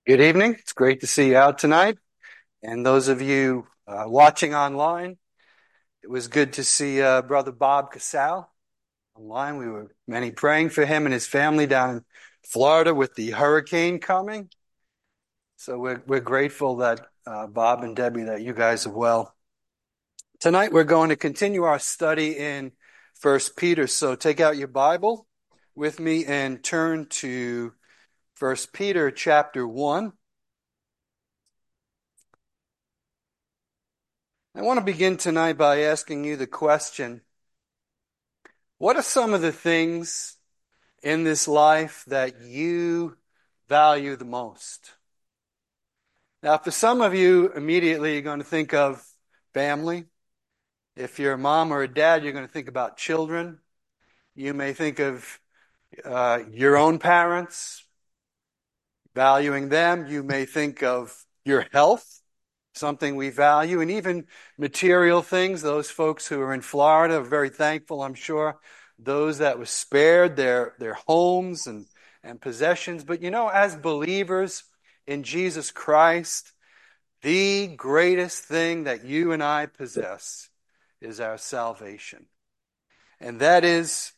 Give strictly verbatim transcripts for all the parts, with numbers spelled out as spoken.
Good evening. It's great to see you out tonight. And those of you uh, watching online, it was good to see uh, Brother Bob Casal online. We were many praying for him and his family down in Florida with the hurricane coming. So we're we're grateful that uh, Bob and Debbie, that you guys are well. Tonight we're going to continue our study in First Peter. So take out your Bible with me and turn to First Peter chapter one. I want to begin tonight by asking you the question, what are some of the things in this life that you value the most? Now, for some of you, immediately you're going to think of family. If you're a mom or a dad, you're going to think about children. You may think of uh, your own parents, valuing them. You may think of your health, something we value, and even material things. Those folks who are in Florida are very thankful, I'm sure. Those that were spared their, their homes and, and possessions. But you know, as believers in Jesus Christ, the greatest thing that you and I possess is our salvation. And that is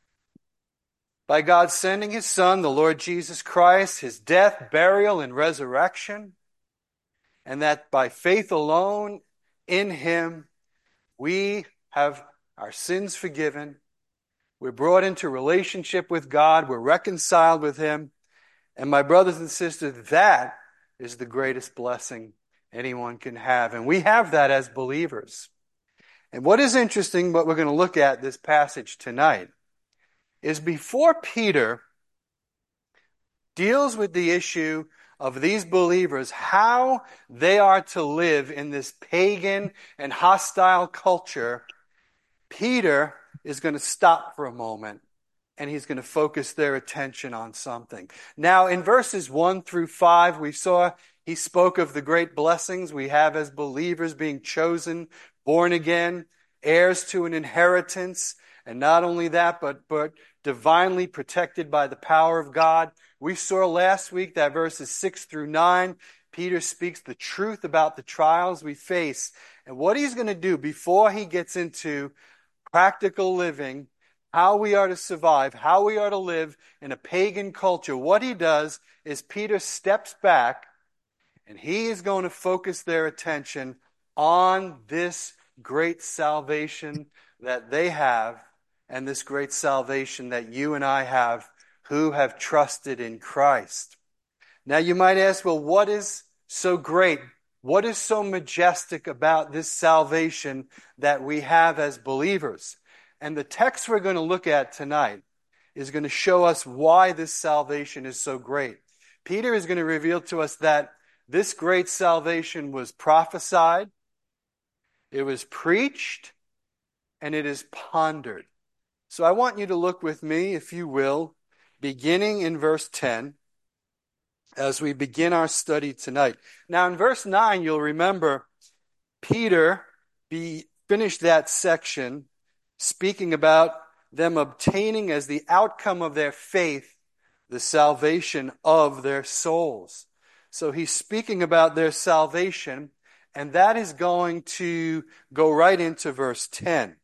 by God sending His Son, the Lord Jesus Christ, His death, burial, and resurrection, and that by faith alone in Him, we have our sins forgiven. We're brought into relationship with God. We're reconciled with Him. And my brothers and sisters, that is the greatest blessing anyone can have. And we have that as believers. And what is interesting, what we're going to look at this passage tonight, is before Peter deals with the issue of these believers, how they are to live in this pagan and hostile culture, Peter is going to stop for a moment and he's going to focus their attention on something. Now, in verses one through five, we saw he spoke of the great blessings we have as believers, being chosen, born again, heirs to an inheritance, and not only that, but, but divinely protected by the power of God. We saw last week that verses six through nine, Peter speaks the truth about the trials we face and what he's going to do before he gets into practical living, how we are to survive, how we are to live in a pagan culture. What he does is Peter steps back and he is going to focus their attention on this great salvation that they have and this great salvation that you and I have who have trusted in Christ. Now you might ask, well, what is so great? What is so majestic about this salvation that we have as believers? And the text we're going to look at tonight is going to show us why this salvation is so great. Peter is going to reveal to us that this great salvation was prophesied, it was preached, and it is pondered. So I want you to look with me, if you will, beginning in verse ten, as we begin our study tonight. Now in verse nine, you'll remember Peter be, finished that section speaking about them obtaining as the outcome of their faith the salvation of their souls. So he's speaking about their salvation, and that is going to go right into verse ten.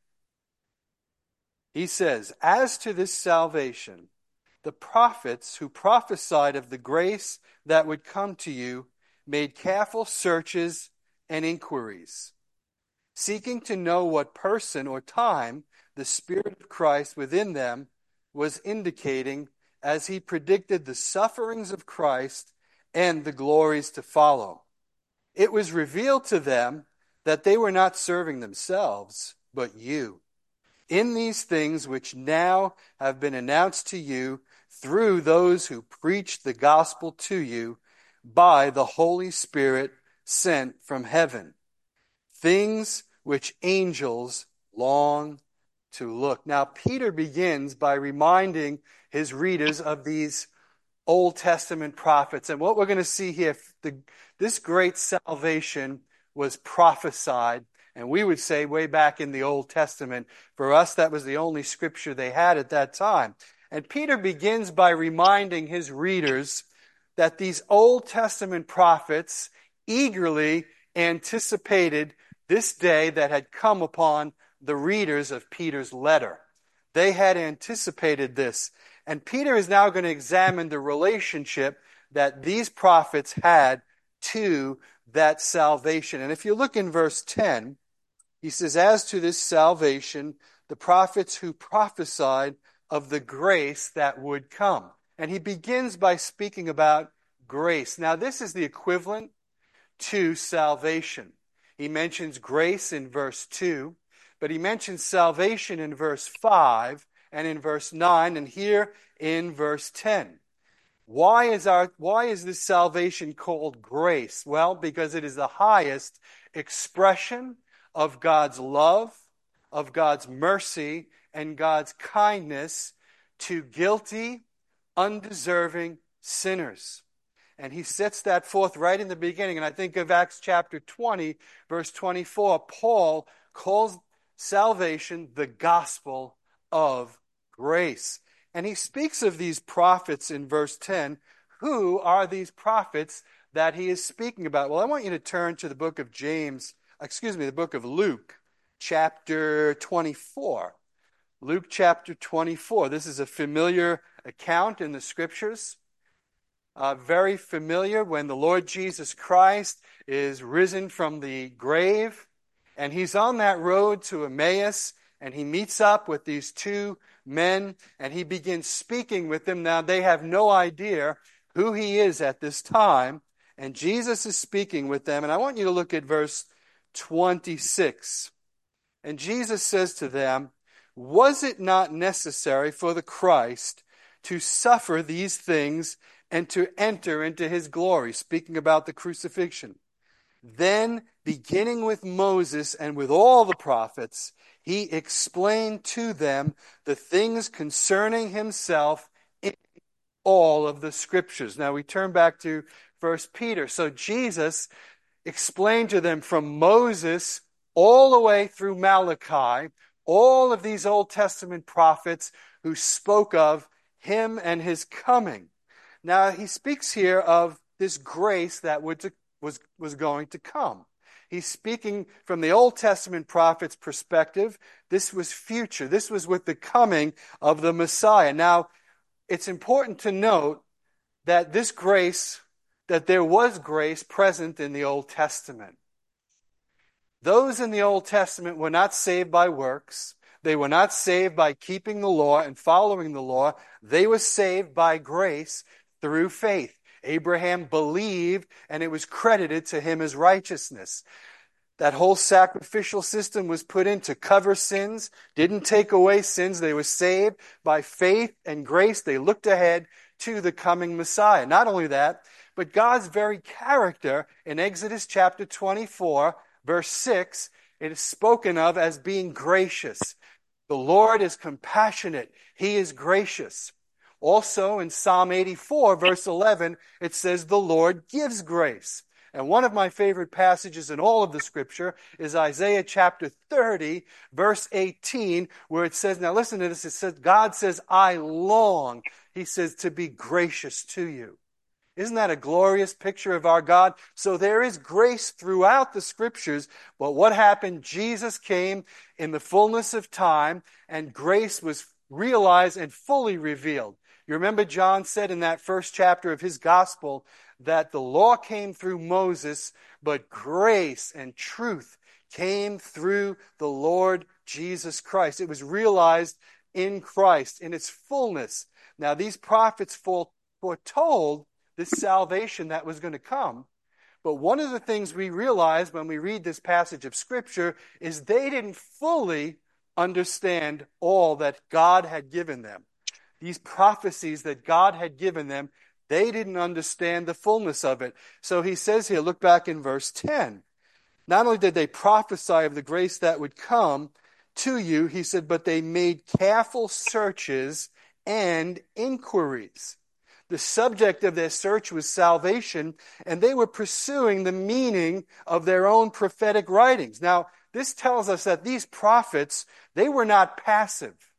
He says, "As to this salvation, the prophets who prophesied of the grace that would come to you made careful searches and inquiries, seeking to know what person or time the Spirit of Christ within them was indicating as he predicted the sufferings of Christ and the glories to follow. It was revealed to them that they were not serving themselves, but you, in these things which now have been announced to you through those who preached the gospel to you by the Holy Spirit sent from heaven, things which angels long to look." Now, Peter begins by reminding his readers of these Old Testament prophets. And what we're going to see here, the, this great salvation was prophesied. And we would say way back in the Old Testament, for us, that was the only scripture they had at that time. And Peter begins by reminding his readers that these Old Testament prophets eagerly anticipated this day that had come upon the readers of Peter's letter. They had anticipated this. And Peter is now going to examine the relationship that these prophets had to that salvation. And if you look in verse ten, he says, as to this salvation, the prophets who prophesied of the grace that would come. And he begins by speaking about grace. Now, this is the equivalent to salvation. He mentions grace in verse two, but he mentions salvation in verse five and in verse nine, and here in verse ten. Why is our why is this salvation called grace? Well, because it is the highest expression of God's love, of God's mercy, and God's kindness to guilty, undeserving sinners. And he sets that forth right in the beginning. And I think of Acts chapter twenty, verse twenty-four. Paul calls salvation the gospel of grace. And he speaks of these prophets in verse ten. Who are these prophets that he is speaking about? Well, I want you to turn to the book of James, excuse me, the book of Luke, chapter twenty-four. Luke chapter twenty-four. This is a familiar account in the scriptures. Uh, very familiar when the Lord Jesus Christ is risen from the grave, and he's on that road to Emmaus, and he meets up with these two men, and he begins speaking with them. Now, they have no idea who he is at this time, and Jesus is speaking with them. And I want you to look at verse twenty-six. And Jesus says to them, was it not necessary for the Christ to suffer these things and to enter into his glory? Speaking about the crucifixion. Then, beginning with Moses and with all the prophets, he explained to them the things concerning himself in all of the scriptures. Now we turn back to First Peter. So Jesus explained to them from Moses all the way through Malachi, all of these Old Testament prophets who spoke of him and his coming. Now he speaks here of this grace that would, was, was going to come. He's speaking from the Old Testament prophet's perspective. This was future. This was with the coming of the Messiah. Now, it's important to note that this grace, that there was grace present in the Old Testament. Those in the Old Testament were not saved by works. They were not saved by keeping the law and following the law. They were saved by grace through faith. Abraham believed, and it was credited to him as righteousness. That whole sacrificial system was put in to cover sins, didn't take away sins. They were saved by faith and grace. They looked ahead to the coming Messiah. Not only that, but God's very character in Exodus chapter twenty-four, verse six, it is spoken of as being gracious. The Lord is compassionate. He is gracious. Also in Psalm eighty-four, verse eleven, it says the Lord gives grace. And one of my favorite passages in all of the scripture is Isaiah chapter thirty, verse eighteen, where it says, now listen to this, it says, God says, I long, he says, to be gracious to you. Isn't that a glorious picture of our God? So there is grace throughout the scriptures, but what happened? Jesus came in the fullness of time, and grace was realized and fully revealed. You remember John said in that first chapter of his gospel that the law came through Moses, but grace and truth came through the Lord Jesus Christ. It was realized in Christ, in its fullness. Now, these prophets foretold this salvation that was going to come. But one of the things we realize when we read this passage of Scripture is they didn't fully understand all that God had given them. These prophecies that God had given them, they didn't understand the fullness of it. So he says here, look back in verse ten. Not only did they prophesy of the grace that would come to you, he said, but they made careful searches and inquiries. The subject of their search was salvation, and they were pursuing the meaning of their own prophetic writings. Now, this tells us that these prophets, they were not passive.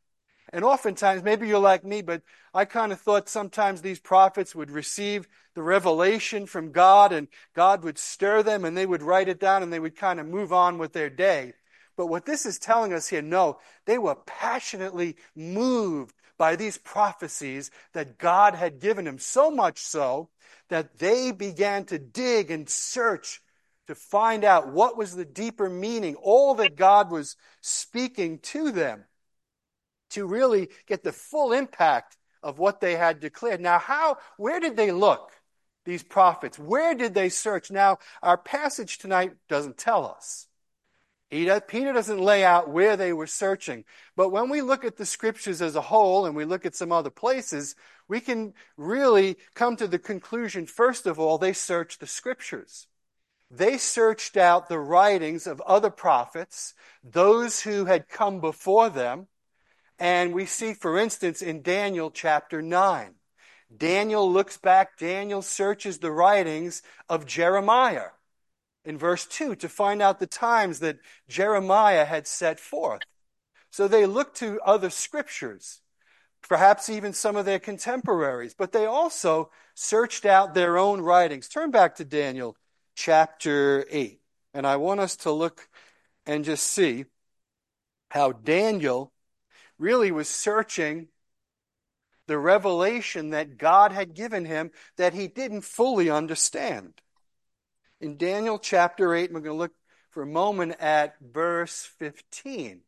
And oftentimes, maybe you're like me, but I kind of thought sometimes these prophets would receive the revelation from God and God would stir them and they would write it down and they would kind of move on with their day. But what this is telling us here, no, they were passionately moved by these prophecies that God had given him, so much so that they began to dig and search to find out what was the deeper meaning, all that God was speaking to them, to really get the full impact of what they had declared. Now, how, where did they look, these prophets? Where did they search? Now, our passage tonight doesn't tell us. He does, Peter doesn't lay out where they were searching. But when we look at the scriptures as a whole and we look at some other places, we can really come to the conclusion, first of all, they searched the scriptures. They searched out the writings of other prophets, those who had come before them. And we see, for instance, in Daniel chapter nine, Daniel looks back, Daniel searches the writings of Jeremiah in verse two to find out the times that Jeremiah had set forth. So they looked to other scriptures, perhaps even some of their contemporaries, but they also searched out their own writings. Turn back to Daniel chapter eight, and I want us to look and just see how Daniel really was searching the revelation that God had given him that he didn't fully understand. In Daniel chapter eight, we're going to look for a moment at verse fifteen.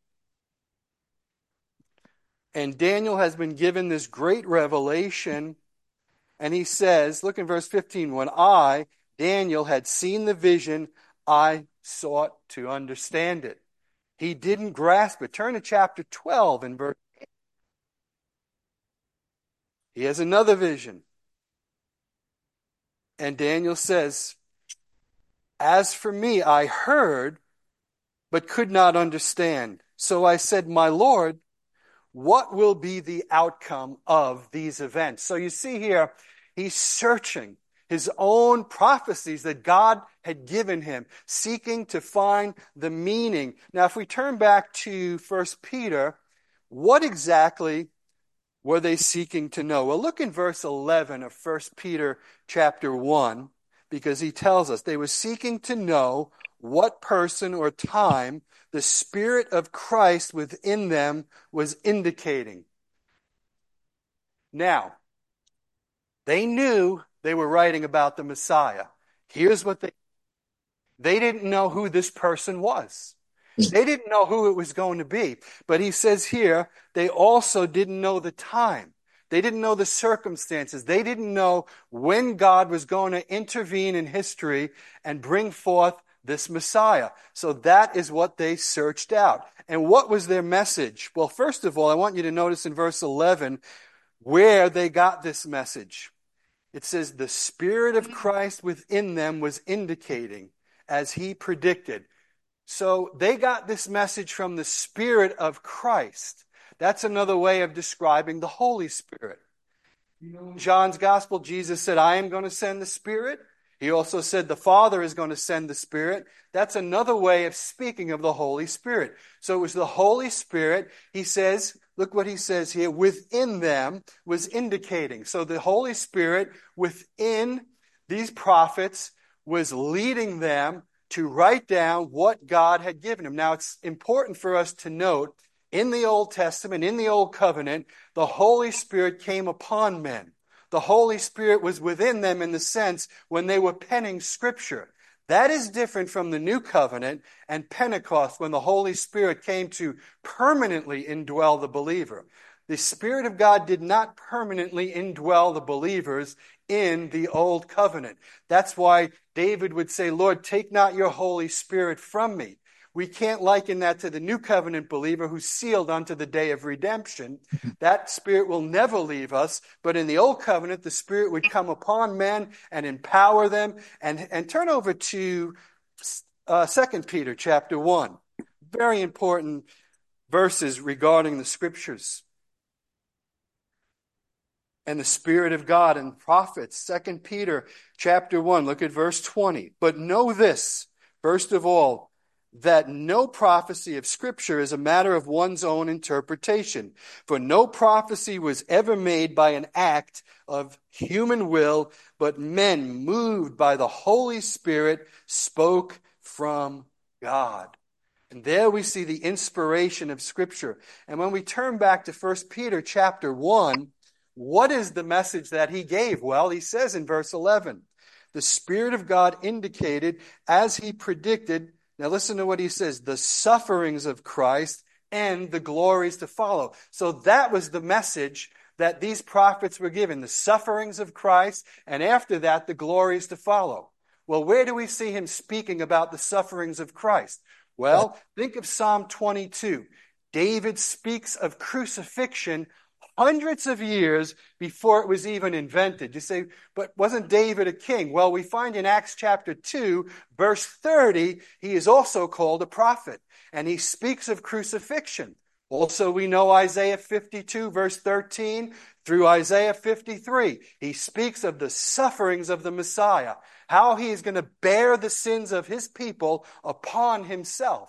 And Daniel has been given this great revelation, and he says, look in verse fifteen, when I, Daniel, had seen the vision, I sought to understand it. He didn't grasp it. Turn to chapter twelve and verse eight. He has another vision. And Daniel says, as for me, I heard, but could not understand. So I said, my Lord, what will be the outcome of these events? So you see here, he's searching his own prophecies that God had given him, seeking to find the meaning. Now, if we turn back to First Peter, what exactly were they seeking to know? Well, look in verse eleven of First Peter chapter one, because he tells us they were seeking to know what person or time the Spirit of Christ within them was indicating. Now, they knew they were writing about the Messiah. Here's what they they didn't know who this person was. They didn't know who it was going to be. But he says here, they also didn't know the time. They didn't know the circumstances. They didn't know when God was going to intervene in history and bring forth this Messiah. So that is what they searched out. And what was their message? Well, first of all, I want you to notice in verse eleven where they got this message. It says, the Spirit of Christ within them was indicating, as he predicted. So they got this message from the Spirit of Christ. That's another way of describing the Holy Spirit. In John's Gospel, Jesus said, I am going to send the Spirit. He also said the Father is going to send the Spirit. That's another way of speaking of the Holy Spirit. So it was the Holy Spirit, he says, look what he says here, within them was indicating. So the Holy Spirit within these prophets was leading them to write down what God had given him. Now, it's important for us to note, in the Old Testament, in the Old Covenant, the Holy Spirit came upon men. The Holy Spirit was within them in the sense when they were penning Scripture. That is different from the New Covenant and Pentecost, when the Holy Spirit came to permanently indwell the believer. The Spirit of God did not permanently indwell the believers in the Old Covenant. That's why David would say, Lord, take not your Holy Spirit from me. We can't liken that to the New Covenant believer who's sealed unto the day of redemption. That Spirit will never leave us. But in the Old Covenant, the Spirit would come upon men and empower them. And, and turn over to uh, Second Peter chapter one. Very important verses regarding the Scriptures and the Spirit of God and prophets. Second Peter chapter one, look at verse twenty. But know this, first of all, that no prophecy of Scripture is a matter of one's own interpretation. For no prophecy was ever made by an act of human will, but men moved by the Holy Spirit spoke from God. And there we see the inspiration of Scripture. And when we turn back to First Peter chapter one, what is the message that he gave? Well, he says in verse eleven, the Spirit of God indicated, as he predicted, now listen to what he says, the sufferings of Christ and the glories to follow. So that was the message that these prophets were given, the sufferings of Christ, and after that, the glories to follow. Well, where do we see him speaking about the sufferings of Christ? Well, think of Psalm twenty-two. David speaks of crucifixion hundreds of years before it was even invented. You say, but wasn't David a king? Well, we find in Acts chapter two, verse thirty, he is also called a prophet, and he speaks of crucifixion. Also, we know Isaiah fifty-two, verse thirteen, through Isaiah fifty-three. He speaks of the sufferings of the Messiah, how he is going to bear the sins of his people upon himself.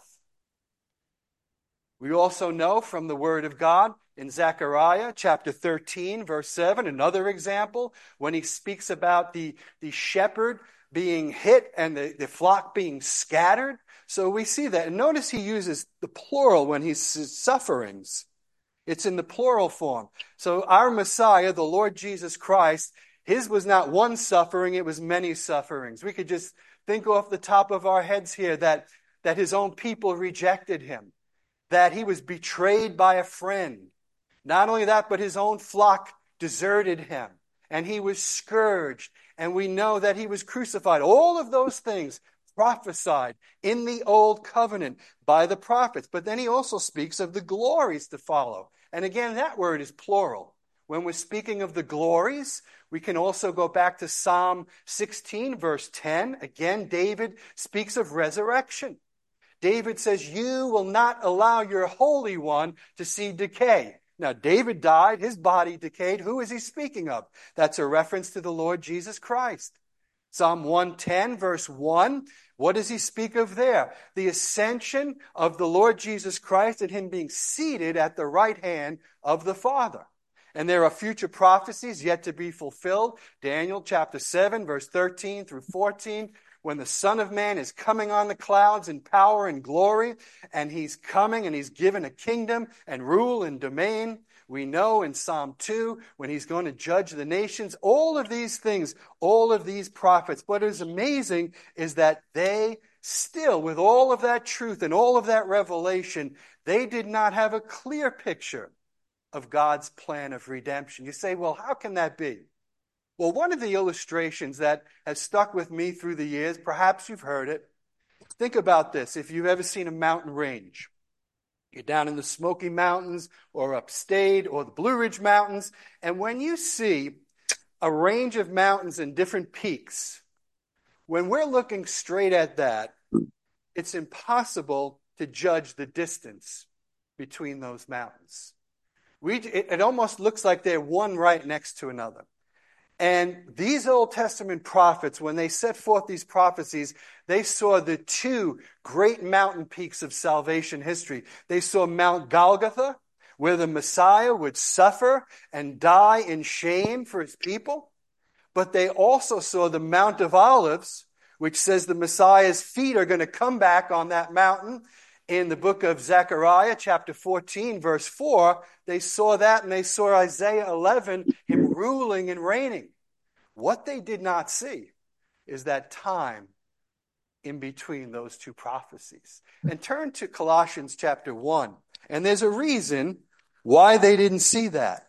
We also know from the Word of God in Zechariah chapter thirteen, verse seven, another example, when he speaks about the, the shepherd being hit and the, the flock being scattered. So we see that. And notice he uses the plural when he says sufferings. It's in the plural form. So our Messiah, the Lord Jesus Christ, his was not one suffering, it was many sufferings. We could just think off the top of our heads here that, that his own people rejected him, that he was betrayed by a friend. Not only that, but his own flock deserted him, and he was scourged, and we know that he was crucified. All of those things prophesied in the Old Covenant by the prophets. But then he also speaks of the glories to follow. And again, that word is plural. When we're speaking of the glories, we can also go back to Psalm sixteen, verse ten. Again, David speaks of resurrection. David says, you will not allow your Holy One to see decay. Now, David died, his body decayed. Who is he speaking of? That's a reference to the Lord Jesus Christ. Psalm one ten, verse one, what does he speak of there? The ascension of the Lord Jesus Christ and him being seated at the right hand of the Father. And there are future prophecies yet to be fulfilled. Daniel chapter seven, verse thirteen through fourteen, when the Son of Man is coming on the clouds in power and glory, and he's coming and he's given a kingdom and rule and domain. We know in Psalm two, when he's going to judge the nations, all of these things, all of these prophets. What is amazing is that they still, with all of that truth and all of that revelation, they did not have a clear picture of God's plan of redemption. You say, well, how can that be? Well, one of the illustrations that has stuck with me through the years, perhaps you've heard it. Think about this. If you've ever seen a mountain range, you're down in the Smoky Mountains or upstate or the Blue Ridge Mountains, and when you see a range of mountains and different peaks, when we're looking straight at that, it's impossible to judge the distance between those mountains. We, it, it almost looks like they're one right next to another. And these Old Testament prophets, when they set forth these prophecies, they saw the two great mountain peaks of salvation history. They saw Mount Golgotha, where the Messiah would suffer and die in shame for his people. But they also saw the Mount of Olives, which says the Messiah's feet are going to come back on that mountain. In the book of Zechariah, chapter fourteen, verse four, they saw that, and they saw Isaiah eleven, him ruling and reigning. What they did not see is that time in between those two prophecies. And turn to Colossians chapter one. And there's a reason why they didn't see that.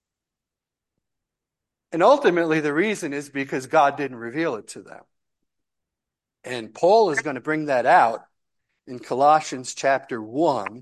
And ultimately, the reason is because God didn't reveal it to them. And Paul is going to bring that out in Colossians chapter one,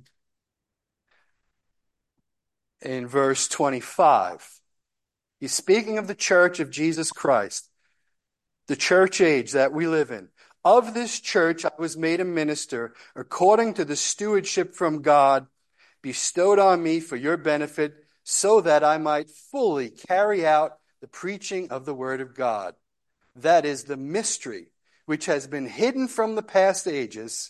in verse twenty-five. He's speaking of the church of Jesus Christ, the church age that we live in. Of this church I was made a minister according to the stewardship from God bestowed on me for your benefit, so that I might fully carry out the preaching of the word of God. That is the mystery which has been hidden from the past ages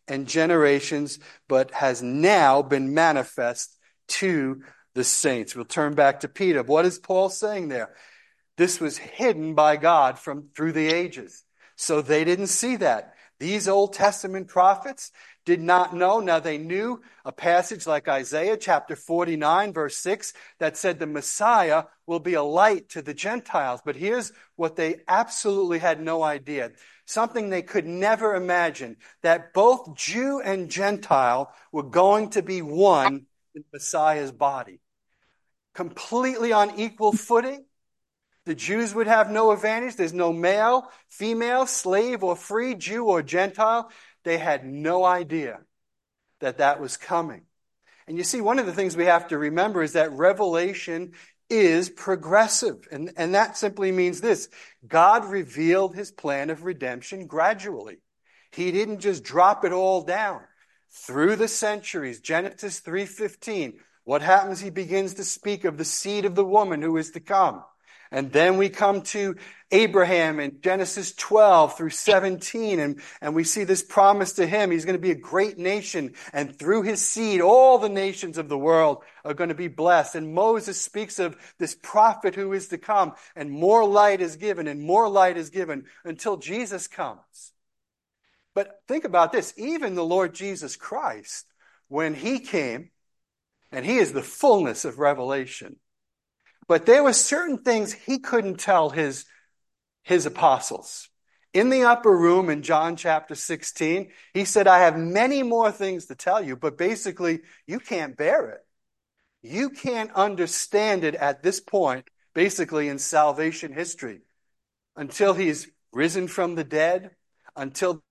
and generations, but has now been manifest to the saints. We'll turn back to Peter. What is Paul saying there? This was hidden by God from through the ages. So they didn't see that. These Old Testament prophets did not know. Now they knew a passage like Isaiah chapter forty-nine verse six that said the Messiah will be a light to the Gentiles. But here's what they absolutely had no idea. Something they could never imagine, that both Jew and Gentile were going to be one in Messiah's body. Completely on equal footing. The Jews would have no advantage. There's no male, female, slave or free, Jew or Gentile. They had no idea that that was coming. And you see, one of the things we have to remember is that Revelation is progressive. And, and that simply means this. God revealed his plan of redemption gradually. He didn't just drop it all down. Through the centuries, Genesis three fifteen, what happens? He begins to speak of the seed of the woman who is to come. And then we come to Abraham in Genesis twelve through seventeen, and, and we see this promise to him. He's going to be a great nation, and through his seed, all the nations of the world are going to be blessed. And Moses speaks of this prophet who is to come, and more light is given, and more light is given until Jesus comes. But think about this. Even the Lord Jesus Christ, when he came, and he is the fullness of revelation, but there were certain things he couldn't tell his, his apostles. In the upper room in John chapter sixteen, he said, I have many more things to tell you, but basically, you can't bear it. You can't understand it at this point, basically in salvation history, until he's risen from the dead, until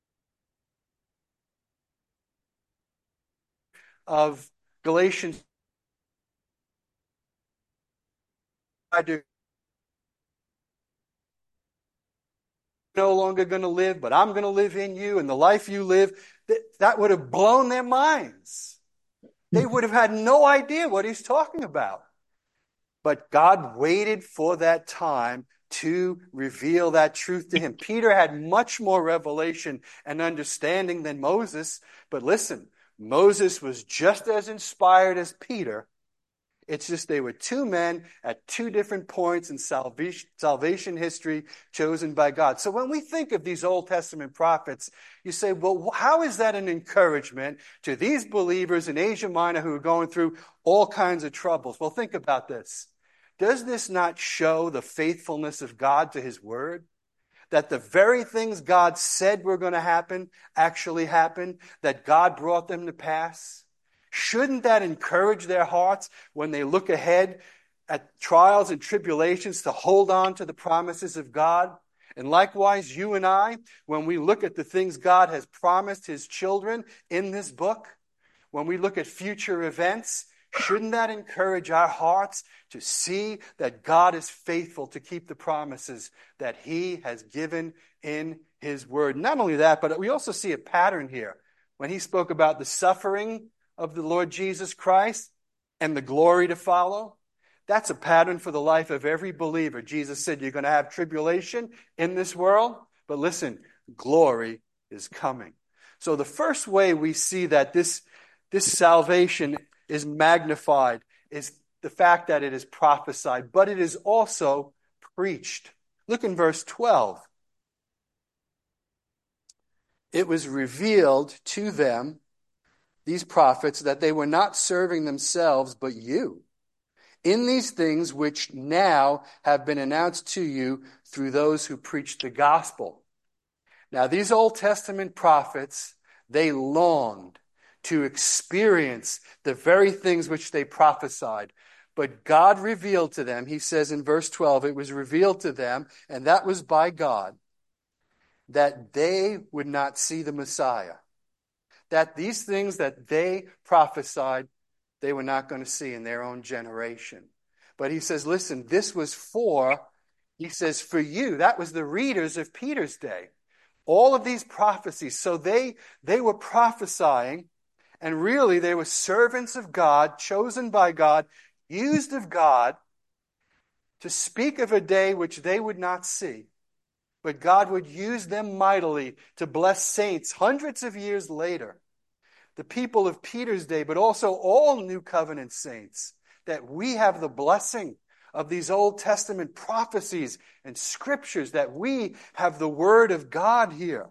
of Galatians I do no longer going to live, but I'm going to live in you, and the life you live, that, that would have blown their minds. They would have had no idea what he's talking about. But God waited for that time to reveal that truth to him. Peter had much more revelation and understanding than Moses, but listen, Moses was just as inspired as Peter. It's just they were two men at two different points in salvation, salvation history chosen by God. So when we think of these Old Testament prophets, you say, well, how is that an encouragement to these believers in Asia Minor who are going through all kinds of troubles? Well, think about this. Does this not show the faithfulness of God to his word? That the very things God said were going to happen actually happened, that God brought them to pass? Shouldn't that encourage their hearts when they look ahead at trials and tribulations to hold on to the promises of God? And likewise, you and I, when we look at the things God has promised his children in this book, when we look at future events, shouldn't that encourage our hearts to see that God is faithful to keep the promises that he has given in his word? Not only that, but we also see a pattern here. When he spoke about the suffering of the Lord Jesus Christ and the glory to follow, that's a pattern for the life of every believer. Jesus said you're going to have tribulation in this world, but listen, glory is coming. So the first way we see that this, this salvation is magnified is the fact that it is prophesied, but it is also preached. Look in verse twelve. It was revealed to them, these prophets, that they were not serving themselves, but you, in these things which now have been announced to you through those who preach the gospel. Now, these Old Testament prophets, they longed to experience the very things which they prophesied. But God revealed to them, he says in verse twelve, it was revealed to them, and that was by God, that they would not see the Messiah. That these things that they prophesied, they were not going to see in their own generation. But he says, listen, this was for, he says, for you. That was the readers of Peter's day. All of these prophecies. So they, they were prophesying, and really they were servants of God, chosen by God, used of God to speak of a day which they would not see. but God would use them mightily to bless saints hundreds of years later. The people of Peter's day, but also all New Covenant saints, that we have the blessing of these Old Testament prophecies and scriptures, that we have the Word of God here.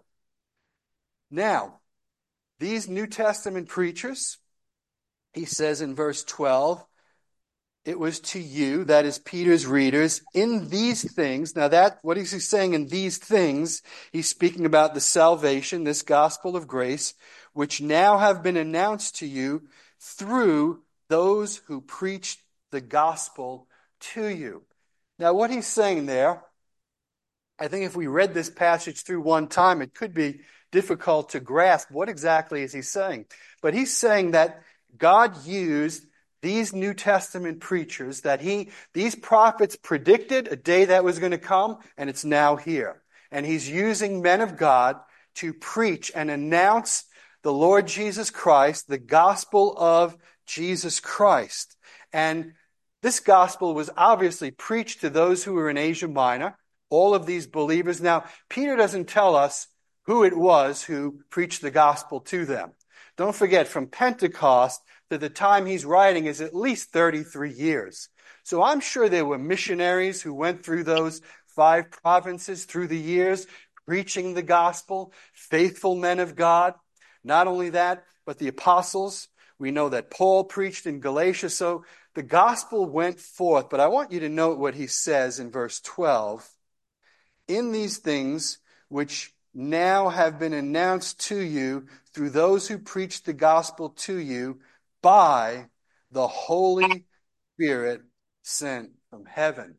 Now, these New Testament preachers, he says in verse twelve, it was to you, that is Peter's readers, in these things. Now that, what is he saying in these things? He's speaking about the salvation, this gospel of grace, which now have been announced to you through those who preached the gospel to you. Now what he's saying there, I think if we read this passage through one time, it could be difficult to grasp what exactly is he saying. But he's saying that God used these New Testament preachers, that he, these prophets predicted a day that was going to come, and it's now here. And he's using men of God to preach and announce the Lord Jesus Christ, the gospel of Jesus Christ. And this gospel was obviously preached to those who were in Asia Minor, all of these believers. Now, Peter doesn't tell us who it was who preached the gospel to them. Don't forget, from Pentecost to the time he's writing is at least thirty-three years. So I'm sure there were missionaries who went through those five provinces through the years, preaching the gospel, faithful men of God. Not only that, but the apostles. We know that Paul preached in Galatia. So the gospel went forth. But I want you to note what he says in verse twelve. In these things which now have been announced to you through those who preach the gospel to you by the Holy Spirit sent from heaven.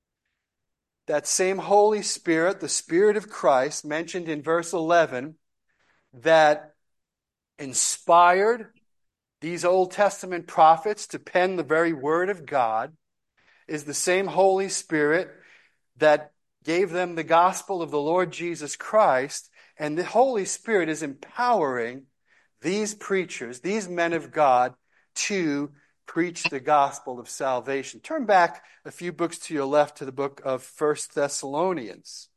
That same Holy Spirit, the Spirit of Christ, mentioned in verse eleven, that inspired these Old Testament prophets to pen the very word of God, is the same Holy Spirit that gave them the gospel of the Lord Jesus Christ. And the Holy Spirit is empowering these preachers, these men of God, to preach the gospel of salvation. Turn back a few books to your left to the book of First Thessalonians.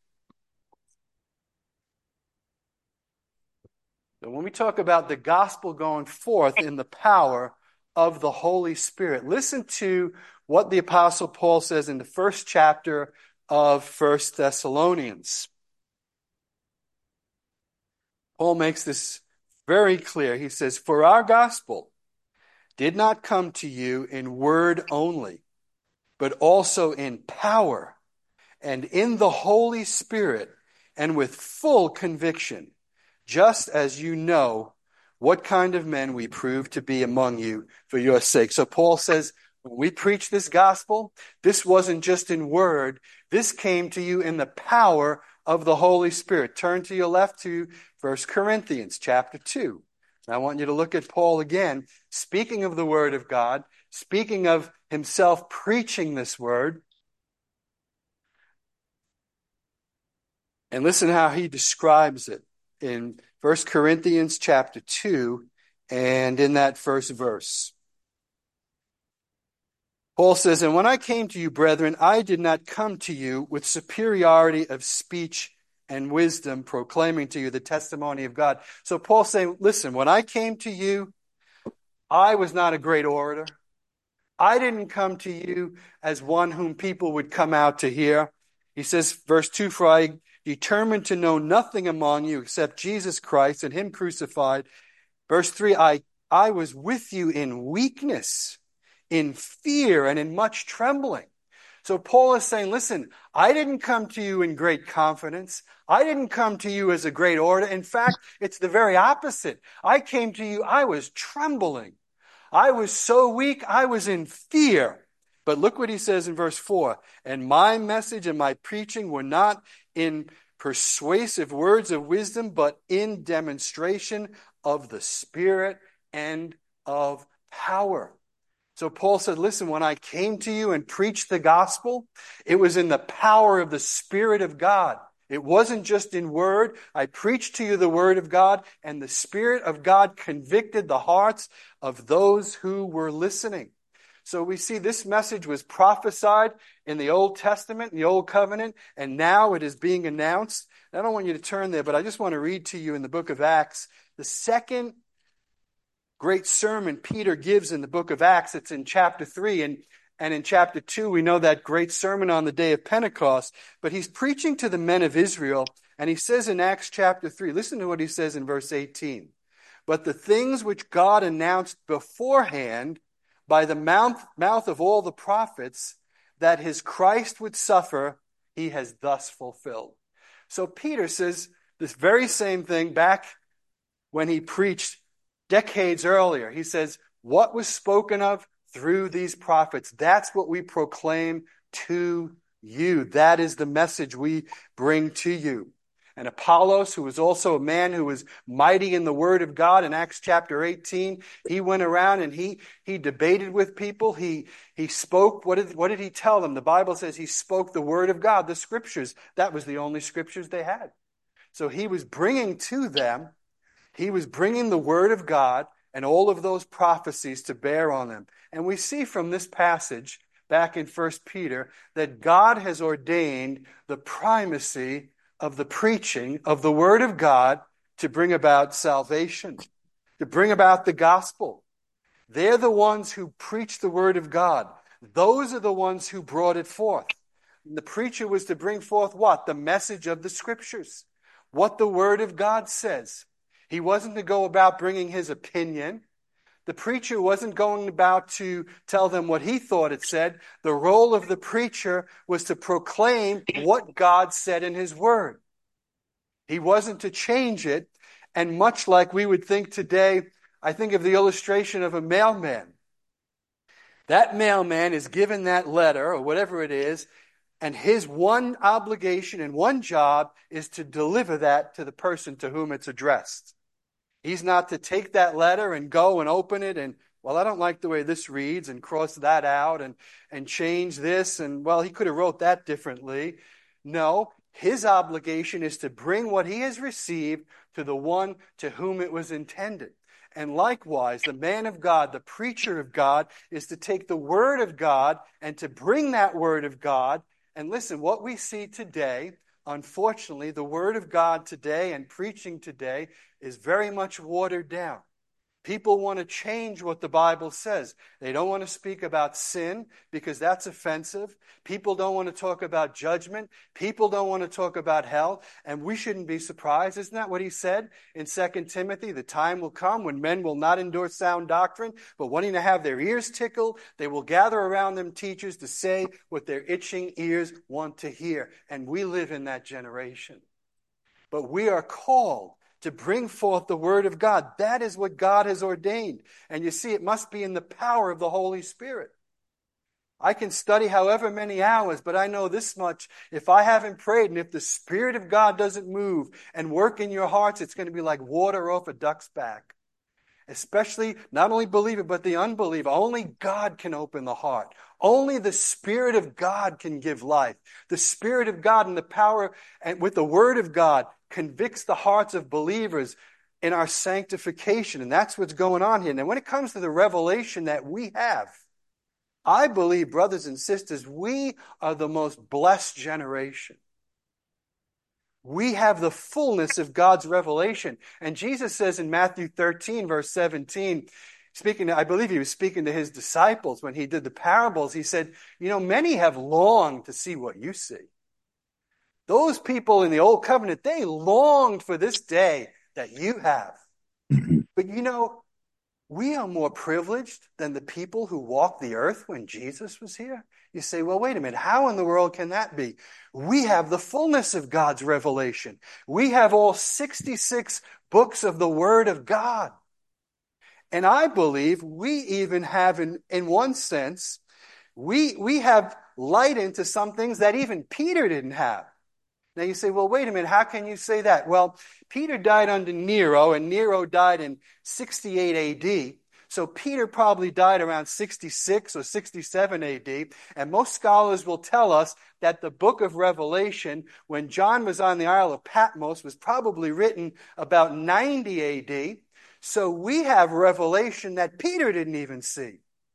So when we talk about the gospel going forth in the power of the Holy Spirit, listen to what the Apostle Paul says in the first chapter of First Thessalonians. Paul makes this very clear. He says, "For our gospel did not come to you in word only, but also in power and in the Holy Spirit and with full conviction, just as you know what kind of men we prove to be among you for your sake." So Paul says, when we preach this gospel, this wasn't just in word. This came to you in the power of the Holy Spirit. Turn to your left to First Corinthians chapter two. I want you to look at Paul again, speaking of the word of God, speaking of himself preaching this word. And listen how he describes it in First Corinthians chapter two and in that first verse. Paul says, "And when I came to you, brethren, I did not come to you with superiority of speech and wisdom, proclaiming to you the testimony of God." So Paul's saying, listen, when I came to you, I was not a great orator. I didn't come to you as one whom people would come out to hear. He says, verse two, "For I determined to know nothing among you except Jesus Christ and him crucified." Verse three, I, I was with you in weakness, in fear, and in much trembling. So Paul is saying, listen, I didn't come to you in great confidence. I didn't come to you as a great orator. In fact, it's the very opposite. I came to you, I was trembling. I was so weak, I was in fear. But look what he says in verse four. "And my message and my preaching were not in persuasive words of wisdom, but in demonstration of the Spirit and of power." So Paul said, listen, when I came to you and preached the gospel, it was in the power of the Spirit of God. It wasn't just in word. I preached to you the word of God, and the Spirit of God convicted the hearts of those who were listening. So we see this message was prophesied in the Old Testament, in the Old Covenant, and now it is being announced. I don't want you to turn there, but I just want to read to you in the book of Acts, the second great sermon Peter gives in the book of Acts. It's in chapter three, and, and in chapter two, we know that great sermon on the day of Pentecost, but he's preaching to the men of Israel, and he says in Acts chapter three, listen to what he says in verse eighteen. But the things which God announced beforehand by the mouth, mouth of all the prophets, that his Christ would suffer, he has thus fulfilled. So Peter says this very same thing back when he preached decades earlier. He says, what was spoken of through these prophets, that's what we proclaim to you. That is the message we bring to you. And Apollos, who was also a man who was mighty in the word of God, in Acts chapter eighteen, he went around and he he debated with people. He he spoke. What did, what did he tell them? The Bible says he spoke the word of God, the scriptures. That was the only scriptures they had. So he was bringing to them, he was bringing the word of God and all of those prophecies to bear on them. And we see from this passage back in First Peter that God has ordained the primacy of the preaching of the word of God to bring about salvation, to bring about the gospel. They're the ones who preach the word of God. Those are the ones who brought it forth. And the preacher was to bring forth what? The message of the scriptures, what the word of God says. He wasn't to go about bringing his opinion. The preacher wasn't going about to tell them what he thought it said. The role of the preacher was to proclaim what God said in his word. He wasn't to change it. And much like we would think today, I think of the illustration of a mailman. That mailman is given that letter or whatever it is, and his one obligation and one job is to deliver that to the person to whom it's addressed. He's not to take that letter and go and open it and, well, I don't like the way this reads, and cross that out and, and change this. And, well, he could have wrote that differently. No, his obligation is to bring what he has received to the one to whom it was intended. And likewise, the man of God, the preacher of God, is to take the word of God and to bring that word of God. And listen, what we see today, unfortunately, the word of God today and preaching today is very much watered down. People want to change what the Bible says. They don't want to speak about sin because that's offensive. People don't want to talk about judgment. People don't want to talk about hell. And we shouldn't be surprised. Isn't that what he said in Second Timothy? The time will come when men will not endure sound doctrine, but wanting to have their ears tickled, they will gather around them teachers to say what their itching ears want to hear. And we live in that generation. But we are called to bring forth the word of God. That is what God has ordained. And you see, it must be in the power of the Holy Spirit. I can study however many hours, but I know this much. If I haven't prayed, and if the Spirit of God doesn't move and work in your hearts, it's going to be like water off a duck's back. Especially, not only believer, but the unbeliever. Only God can open the heart. Only the Spirit of God can give life. The Spirit of God and the power, and with the Word of God, convicts the hearts of believers in our sanctification. And that's what's going on here. Now, when it comes to the revelation that we have, I believe, brothers and sisters, we are the most blessed generation. We have the fullness of God's revelation. And Jesus says in Matthew thirteen, verse seventeen, speaking to, I believe he was speaking to his disciples when he did the parables, he said, you know, many have longed to see what you see. Those people in the Old Covenant, they longed for this day that you have. But you know, we are more privileged than the people who walked the earth when Jesus was here. You say, well, wait a minute, how in the world can that be? We have the fullness of God's revelation. We have all sixty-six books of the Word of God. And I believe we even have, in, in one sense, we, we have light into some things that even Peter didn't have. Now you say, well, wait a minute, how can you say that? Well, Peter died under Nero, and Nero died in sixty-eight A D. So Peter probably died around sixty-six or sixty-seven A D. And most scholars will tell us that the book of Revelation, when John was on the Isle of Patmos, was probably written about ninety A D. So we have revelation that Peter didn't even see.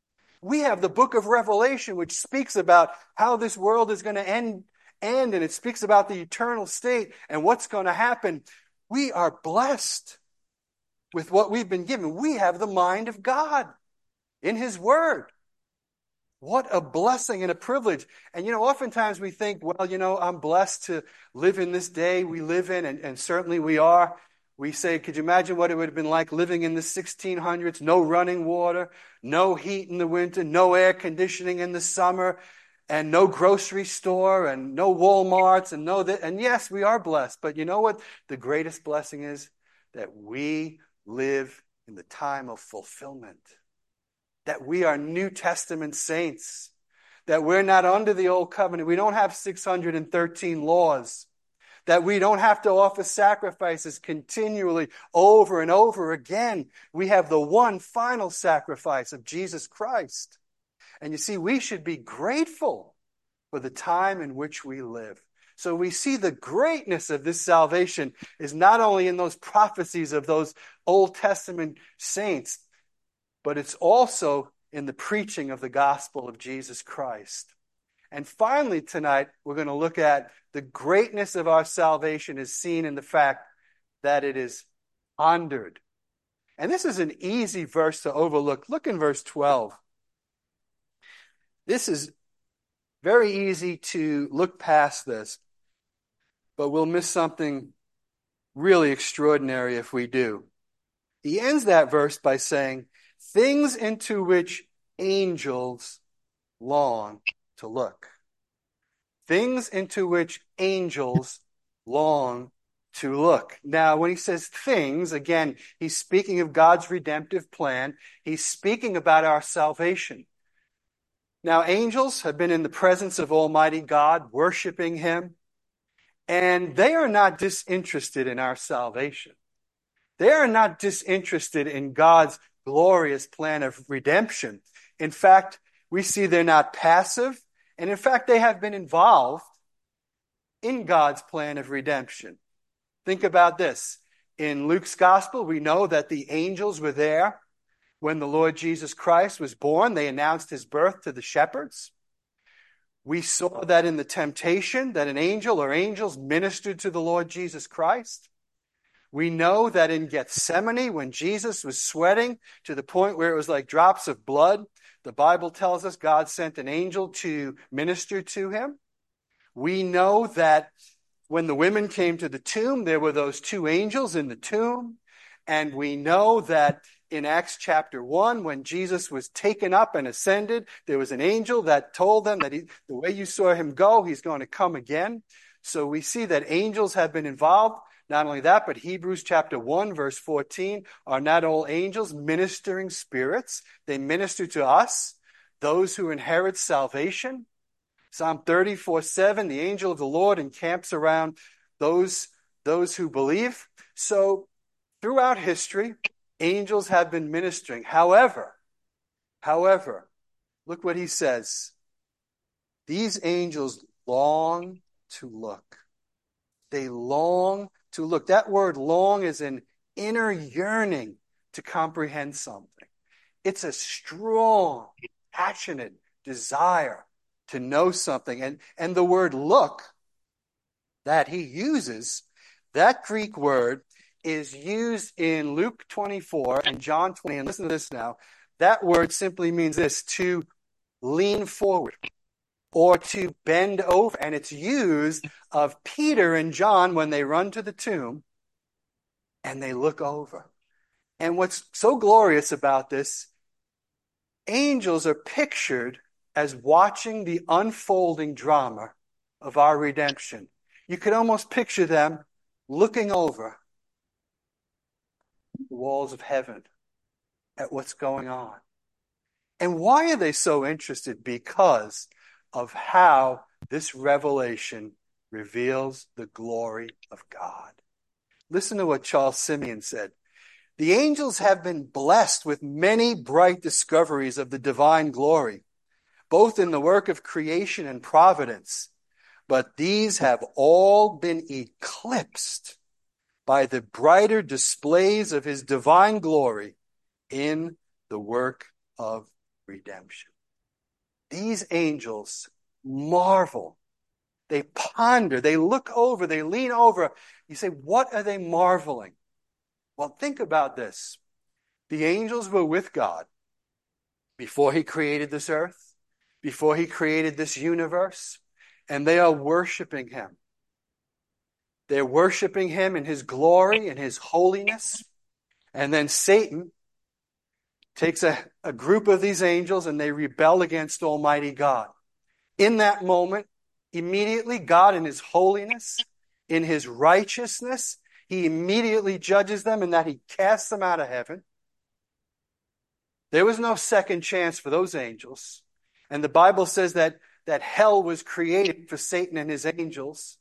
We have the book of Revelation, which speaks about how this world is going to end, end, and it speaks about the eternal state and what's going to happen. We are blessed with what we've been given. We have the mind of God in His Word. What a blessing and a privilege. And, you know, oftentimes we think, well, you know, I'm blessed to live in this day we live in, and, and certainly we are. We say, could you imagine what it would have been like living in the sixteen hundreds? No running water, no heat in the winter, no air conditioning in the summer, and no grocery store, and no Walmarts, and no that. And yes, we are blessed. But you know what the greatest blessing is? That we live in the time of fulfillment. That we are New Testament saints. That we're not under the old covenant. We don't have six hundred thirteen laws. That we don't have to offer sacrifices continually over and over again. We have the one final sacrifice of Jesus Christ. And you see, we should be grateful for the time in which we live. So we see the greatness of this salvation is not only in those prophecies of those Old Testament saints, but it's also in the preaching of the gospel of Jesus Christ. And finally tonight, we're going to look at the greatness of our salvation is seen in the fact that it is pondered. And this is an easy verse to overlook. Look in verse twelve. This is very easy to look past this, but we'll miss something really extraordinary if we do. He ends that verse by saying, things into which angels long to look. Things into which angels long to look. Now, when he says things, again, he's speaking of God's redemptive plan. He's speaking about our salvation. Now, angels have been in the presence of Almighty God, worshiping Him, and they are not disinterested in our salvation. They are not disinterested in God's glorious plan of redemption. In fact, we see they're not passive, and in fact, they have been involved in God's plan of redemption. Think about this. In Luke's gospel, we know that the angels were there when the Lord Jesus Christ was born. They announced His birth to the shepherds. We saw that in the temptation, that an angel or angels ministered to the Lord Jesus Christ. We know that in Gethsemane, when Jesus was sweating to the point where it was like drops of blood, the Bible tells us God sent an angel to minister to him. We know that when the women came to the tomb, there were those two angels in the tomb. And we know that in Acts chapter one, when Jesus was taken up and ascended, there was an angel that told them that he, the way you saw him go, he's going to come again. So we see that angels have been involved. Not only that, but Hebrews chapter one, verse fourteen, are not all angels ministering spirits? They minister to us, those who inherit salvation. Psalm thirty-four seven, the angel of the Lord encamps around those, those who believe. So throughout history, angels have been ministering. However, however, look what he says. These angels long to look. They long to look. That word long is an inner yearning to comprehend something. It's a strong, passionate desire to know something. And, and the word look that he uses, that Greek word is used in Luke twenty-four and John twenty. And listen to this now. That word simply means this, to lean forward or to bend over. And it's used of Peter and John when they run to the tomb and they look over. And what's so glorious about this, angels are pictured as watching the unfolding drama of our redemption. You could almost picture them looking over the walls of heaven at what's going on. And why are they so interested? Because of how this revelation reveals the glory of God. Listen to what Charles Simeon said. The angels have been blessed with many bright discoveries of the divine glory, both in the work of creation and providence, but these have all been eclipsed by the brighter displays of his divine glory in the work of redemption. these angels marvel. They ponder, they look over, they lean over. You say, what are they marveling? Well, think about this. The angels were with God before he created this earth, before he created this universe, and they are worshiping him. They're worshiping him in his glory and his holiness. And then Satan takes a, a group of these angels and they rebel against Almighty God. In that moment, immediately, God in his holiness, in his righteousness, he immediately judges them in that he casts them out of heaven. There was no second chance for those angels. And the Bible says that, that hell was created for Satan and his angels.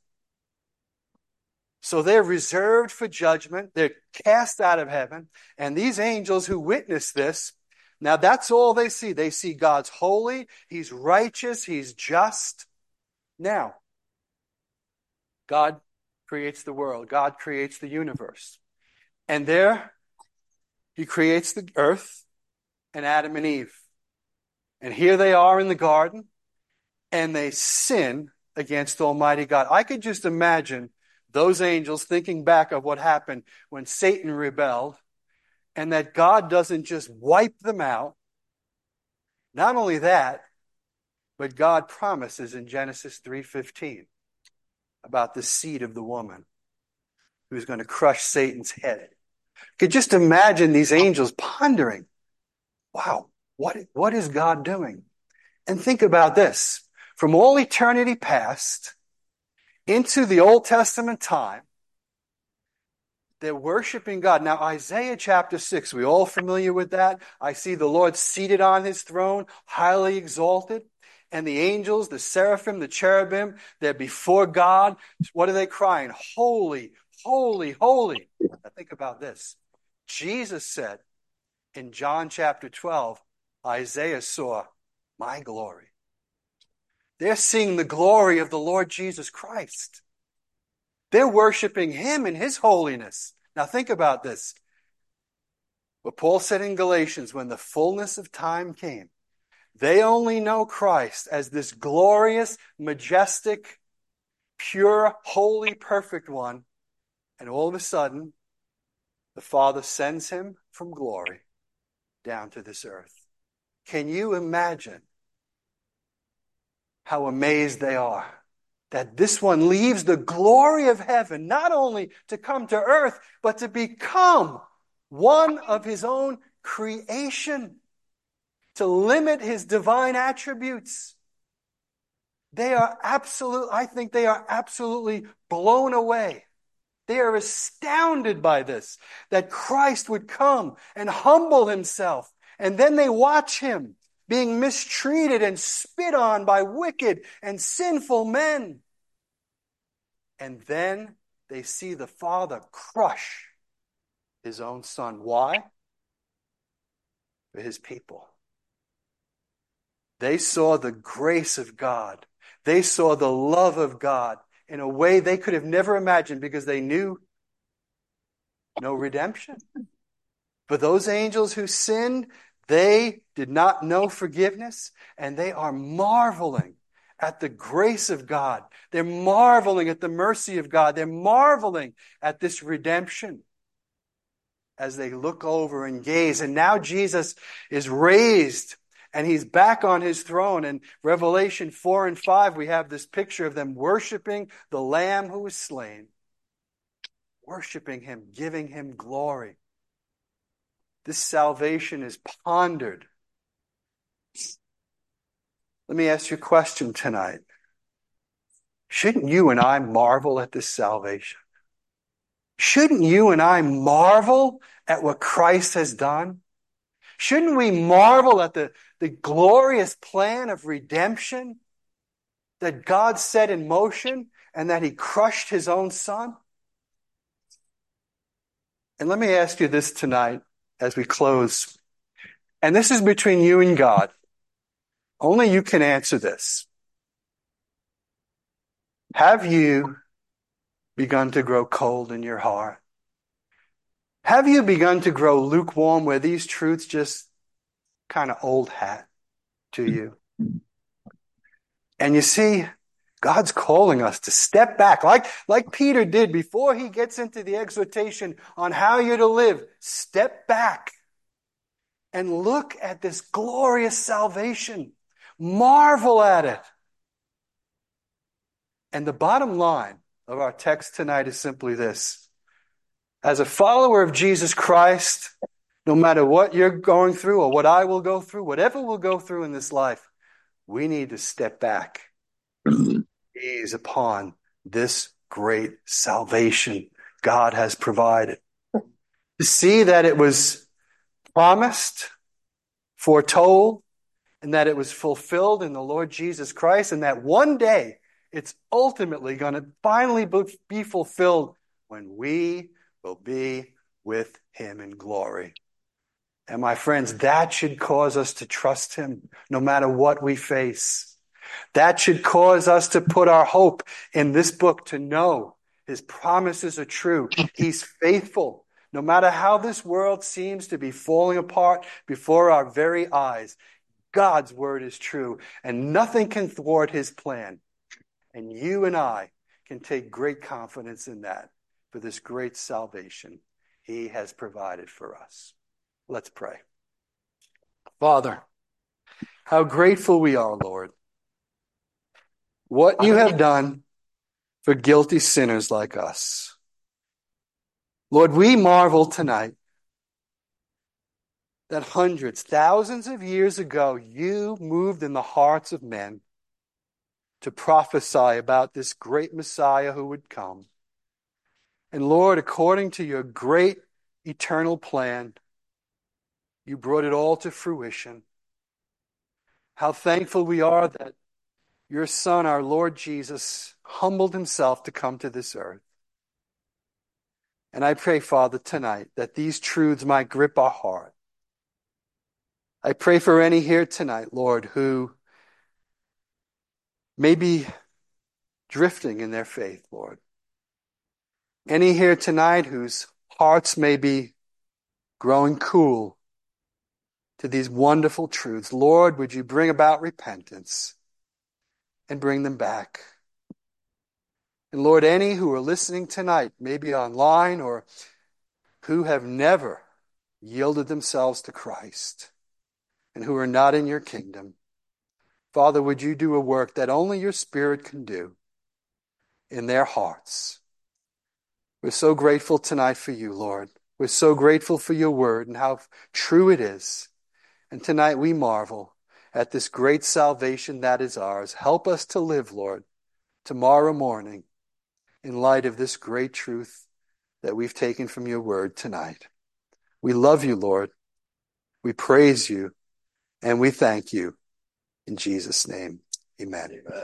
So they're reserved for judgment. They're cast out of heaven. And these angels who witness this, now that's all they see. They see God's holy, he's righteous, he's just. Now, God creates the world. God creates the universe. And there, he creates the earth and Adam and Eve. And here they are in the garden, and they sin against Almighty God. I could just imagine those angels thinking back of what happened when Satan rebelled, and that God doesn't just wipe them out. Not only that, but God promises in Genesis three fifteen about the seed of the woman who's going to crush Satan's head. Could just imagine these angels pondering, wow, what, what is God doing? And think about this. From all eternity past into the Old Testament time, they're worshiping God. Now, Isaiah chapter six, we all familiar with that? I see the Lord seated on his throne, highly exalted. And the angels, the seraphim, the cherubim, they're before God. What are they crying? Holy, holy, holy. Now think about this. Jesus said in John chapter twelve, Isaiah saw my glory. They're seeing the glory of the Lord Jesus Christ. They're worshiping him in his holiness. Now think about this. What Paul said in Galatians, when the fullness of time came, they only know Christ as this glorious, majestic, pure, holy, perfect one. And all of a sudden, the Father sends him from glory down to this earth. Can you imagine how amazed they are that this one leaves the glory of heaven, not only to come to earth, but to become one of his own creation, to limit his divine attributes? They are absolute, I think they are absolutely blown away. They are astounded by this, that Christ would come and humble himself. And then they watch him being mistreated and spit on by wicked and sinful men. And then they see the Father crush his own Son. Why? For his people. They saw the grace of God. They saw the love of God in a way they could have never imagined, because they knew no redemption. For those angels who sinned, they did not know forgiveness, and they are marveling at the grace of God. They're marveling at the mercy of God. They're marveling at this redemption as they look over and gaze. And now Jesus is raised, and he's back on his throne. In Revelation four and five, we have this picture of them worshiping the Lamb who was slain. Worshiping him, giving him glory. This salvation is pondered. Let me ask you a question tonight. Shouldn't you and I marvel at this salvation? Shouldn't you and I marvel at what Christ has done? Shouldn't we marvel at the, the glorious plan of redemption that God set in motion and that he crushed his own Son? And let me ask you this tonight as we close. And this is between you and God. Only you can answer this. Have you begun to grow cold in your heart? Have you begun to grow lukewarm, where these truths just kind of old hat to you? And you see, God's calling us to step back, like, like Peter did before he gets into the exhortation on how you're to live. Step back and look at this glorious salvation. Marvel at it. And the bottom line of our text tonight is simply this. As a follower of Jesus Christ, no matter what you're going through or what I will go through, whatever we'll go through in this life, we need to step back. Gaze upon this great salvation God has provided. To see that it was promised, foretold, and that it was fulfilled in the Lord Jesus Christ, and that one day it's ultimately going to finally be fulfilled when we will be with Him in glory. And my friends, that should cause us to trust Him no matter what we face. That should cause us to put our hope in this book, to know His promises are true. He's faithful. No matter how this world seems to be falling apart before our very eyes, God's word is true, and nothing can thwart His plan. And you and I can take great confidence in that for this great salvation He has provided for us. Let's pray. Father, how grateful we are, Lord. What you have done for guilty sinners like us. Lord, we marvel tonight that hundreds, thousands of years ago, you moved in the hearts of men to prophesy about this great Messiah who would come. And Lord, according to your great eternal plan, you brought it all to fruition. How thankful we are that your Son, our Lord Jesus, humbled Himself to come to this earth. And I pray, Father, tonight that these truths might grip our heart. I pray for any here tonight, Lord, who may be drifting in their faith, Lord. Any here tonight whose hearts may be growing cool to these wonderful truths. Lord, would you bring about repentance and bring them back? And Lord, any who are listening tonight, maybe online, or who have never yielded themselves to Christ and who are not in your kingdom, Father, would you do a work that only your Spirit can do in their hearts? We're so grateful tonight for you, Lord. We're so grateful for your word and how true it is. And tonight we marvel at this great salvation that is ours. Help us to live, Lord, tomorrow morning in light of this great truth that we've taken from your word tonight. We love you, Lord. We praise you, and we thank you. In Jesus' name, amen. Amen.